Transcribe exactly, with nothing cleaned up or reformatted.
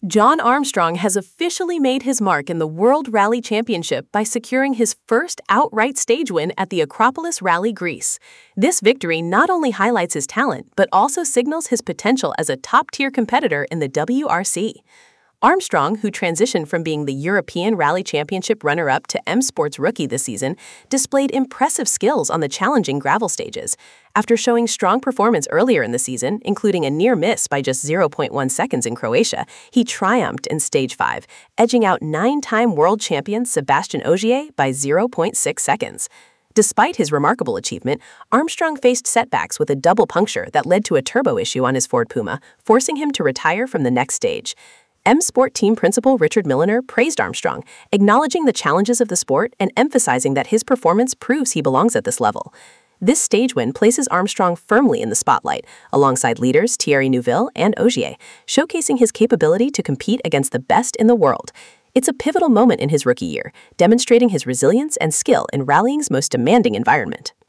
John Armstrong has officially made his mark in the World Rally Championship by securing his first outright stage win at the Acropolis Rally, Greece. This victory not only highlights his talent, but also signals his potential as a top-tier competitor in the W R C. Armstrong, who transitioned from being the European Rally Championship runner-up to M Sport's rookie this season, displayed impressive skills on the challenging gravel stages. After showing strong performance earlier in the season, including a near miss by just zero point one seconds in Croatia, he triumphed in Stage five, edging out nine-time world champion Sébastien Ogier by zero point six seconds. Despite his remarkable achievement, Armstrong faced setbacks with a double puncture that led to a turbo issue on his Ford Puma, forcing him to retire from the next stage. M Sport team principal Richard Milliner praised Armstrong, acknowledging the challenges of the sport and emphasizing that his performance proves he belongs at this level. This stage win places Armstrong firmly in the spotlight, alongside leaders Thierry Neuville and Ogier, showcasing his capability to compete against the best in the world. It's a pivotal moment in his rookie year, demonstrating his resilience and skill in rallying's most demanding environment.